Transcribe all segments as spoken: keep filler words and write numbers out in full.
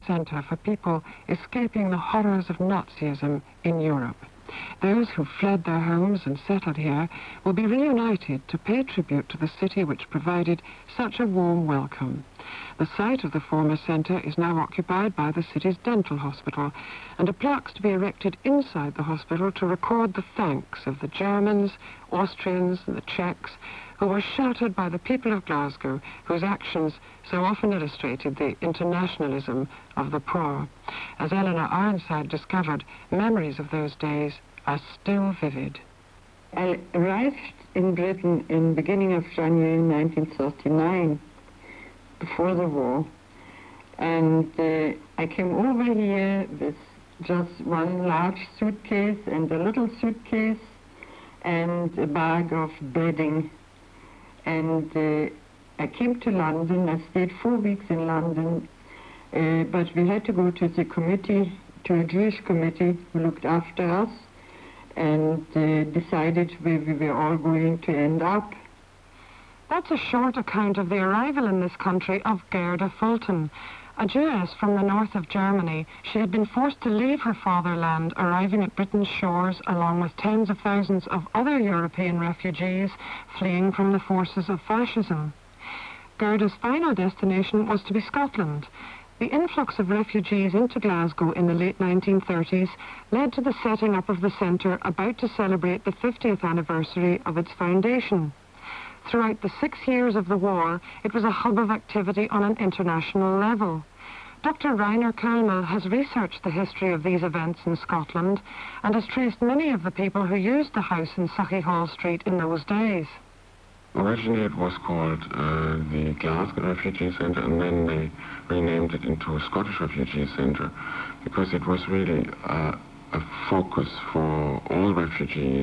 centre for people escaping the horrors of Nazism in Europe. Those who fled their homes and settled here will be reunited to pay tribute to the city which provided such a warm welcome. The site of the former centre is now occupied by the city's dental hospital, and a plaque's to be erected inside the hospital to record the thanks of the Germans, Austrians and the Czechs who were sheltered by the people of Glasgow, whose actions so often illustrated the internationalism of the poor. As Eleanor Ironside discovered, memories of those days are still vivid. I arrived in Britain in the beginning of January nineteen thirty-nine, before the war, and uh, I came over here with just one large suitcase and a little suitcase and a bag of bedding. And uh, I came to London. I stayed four weeks in London, uh, but we had to go to the committee, to a Jewish committee who looked after us, and uh, decided where we were all going to end up. That's a short account of the arrival in this country of Gerda Fulton. A Jewess from the north of Germany, she had been forced to leave her fatherland, arriving at Britain's shores along with tens of thousands of other European refugees fleeing from the forces of fascism. Gerda's final destination was to be Scotland. The influx of refugees into Glasgow in the late nineteen thirties led to the setting up of the centre about to celebrate the fiftieth anniversary of its foundation. Throughout the six years of the war, it was a hub of activity on an international level. Doctor Rainer Kölmel has researched the history of these events in Scotland and has traced many of the people who used the house in Sauchiehall Street in those days. Originally it was called uh, the Glasgow Refugee Centre, and then they renamed it into a Scottish Refugee Centre because it was really uh, a focus for all refugees,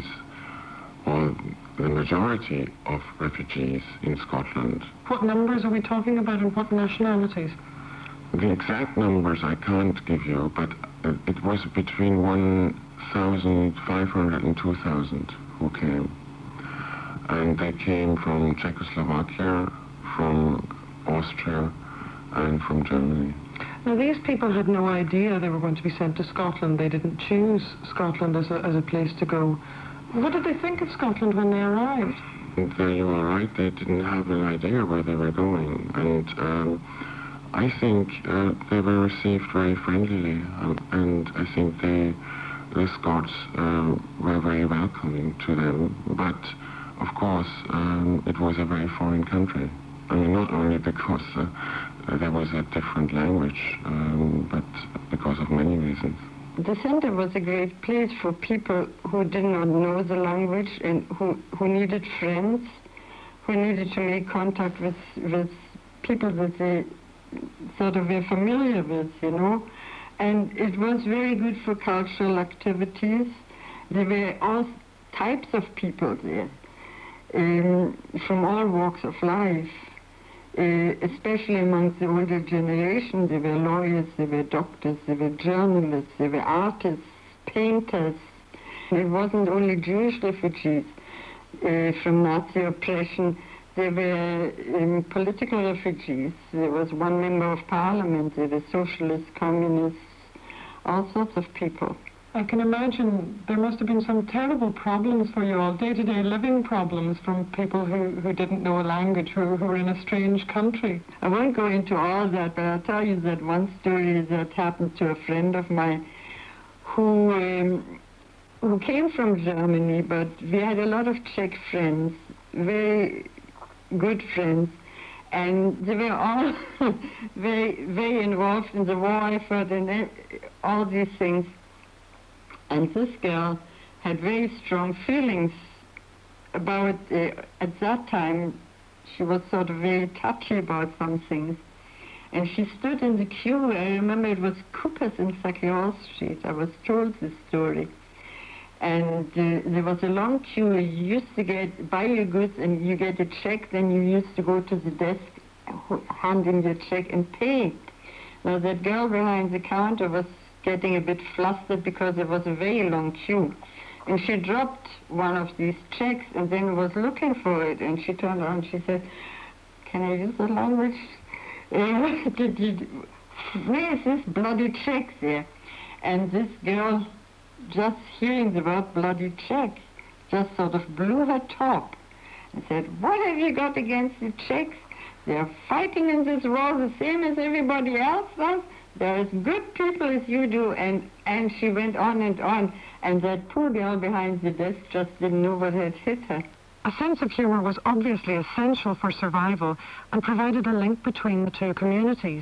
or the majority of refugees in Scotland. What numbers are we talking about and what nationalities? The exact numbers I can't give you, but uh, it was between one thousand five hundred and two thousand who came. And they came from Czechoslovakia, from Austria, and from Germany. Now, these people had no idea they were going to be sent to Scotland. They didn't choose Scotland as a, as a place to go. What did they think of Scotland when they arrived? There you are right. They didn't have an idea where they were going. And um, I think uh, they were received very friendlily. Um, and I think they, the Scots uh, were very welcoming to them. But, of course, um, it was a very foreign country. I mean, not only because uh, there was a different language, um, but because of many reasons. The center was a great place for people who did not know the language and who, who needed friends, who needed to make contact with, with people that they sort of were familiar with, you know. And it was very good for cultural activities. There were all types of people there, um, from all walks of life. Uh, especially amongst the older generation, there were lawyers, there were doctors, there were journalists, there were artists, painters. It wasn't only Jewish refugees uh, from Nazi oppression, there were um, political refugees. There was one member of parliament, there were socialists, communists, all sorts of people. I can imagine there must have been some terrible problems for you all, day-to-day living problems from people who, who didn't know a language, who, who were in a strange country. I won't go into all that, but I'll tell you that one story that happened to a friend of mine who, um, who came from Germany, but we had a lot of Czech friends, very good friends, and they were all very, very involved in the war effort and all these things. And this girl had very strong feelings about, uh, at that time, she was sort of very touchy about some things. And she stood in the queue. I remember it was Cooper's in Sauchiehall Street. I was told this story. And uh, there was a long queue. You used to get, buy your goods and you get a check, then you used to go to the desk, hand in your check and pay. Now that girl behind the counter was getting a bit flustered because there was a very long queue. And she dropped one of these checks and then was looking for it. And she turned around and she said, "Can I use the language?" Uh, did you where is this bloody Czech there? And this girl, just hearing the word bloody Czech, just sort of blew her top and said, what have you got against the Czechs? They're fighting in this war the same as everybody else does. They're as good people as you do. And, and she went on and on. And that poor girl behind the desk just didn't know what had hit her. A sense of humour was obviously essential for survival and provided a link between the two communities.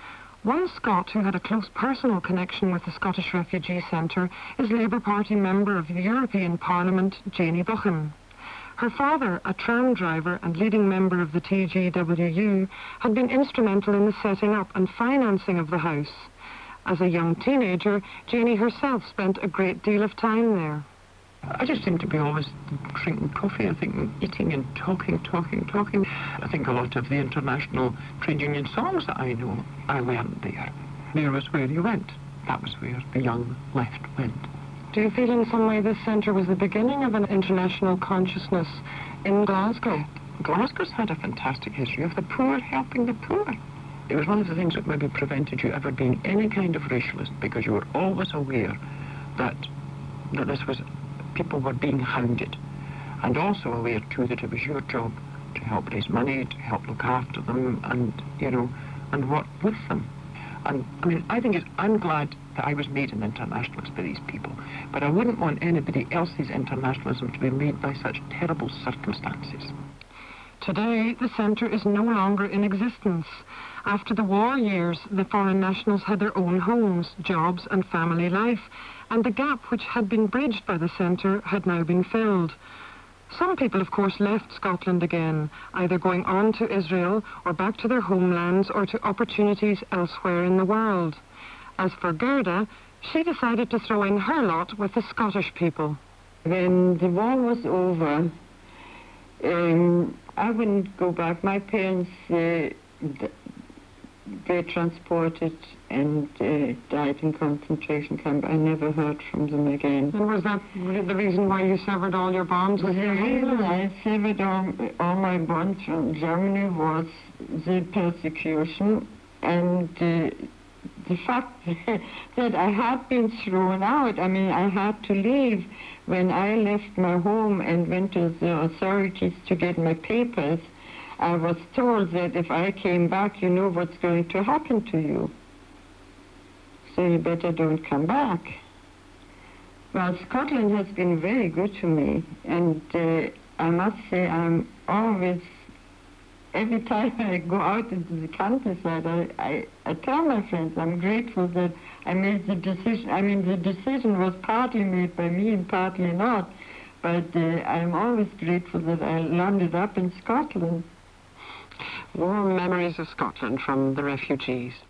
One Scot who had a close personal connection with the Scottish Refugee Centre is Labour Party member of the European Parliament, Janie Buchan. Her father, a tram driver and leading member of the T G W U, had been instrumental in the setting up and financing of the house. As a young teenager, Janie herself spent a great deal of time there. I just seem to be always drinking coffee, I think, eating and talking, talking, talking. I think a lot of the international trade union songs that I know, I learned there. There was where you went. That was where the young left went. Do you feel in some way this centre was the beginning of an international consciousness in Glasgow? Glasgow's had a fantastic history of the poor helping the poor. It was one of the things that maybe prevented you ever being any kind of racialist, because you were always aware that, that this was, people were being hounded. And also aware, too, that it was your job to help raise money, to help look after them, and, you know, and work with them. And, I mean, I think it's, I'm glad that I was made an internationalist by these people, but I wouldn't want anybody else's internationalism to be made by such terrible circumstances. Today, the centre is no longer in existence. After the war years, the foreign nationals had their own homes, jobs and family life, and the gap which had been bridged by the centre had now been filled. Some people, of course, left Scotland again, either going on to Israel or back to their homelands or to opportunities elsewhere in the world. As for Gerda, she decided to throw in her lot with the Scottish people. When the war was over, um, I wouldn't go back. My parents, uh, they transported and uh, died in concentration camp. I never heard from them again. And was that the reason why you severed all your bonds with the your reason husband? I severed all, all my bonds from Germany was the persecution and uh, the fact that I had been thrown out. I mean, I had to leave. When I left my home and went to the authorities to get my papers, I was told that if I came back, you know what's going to happen to you. So you better don't come back. Well, Scotland has been very good to me, and uh, I must say I'm always, every time I go out into the countryside, I, I, I tell my friends I'm grateful that I made the decision. I mean, the decision was partly made by me and partly not, but uh, I'm always grateful that I landed up in Scotland. Warm memories of Scotland from the refugees.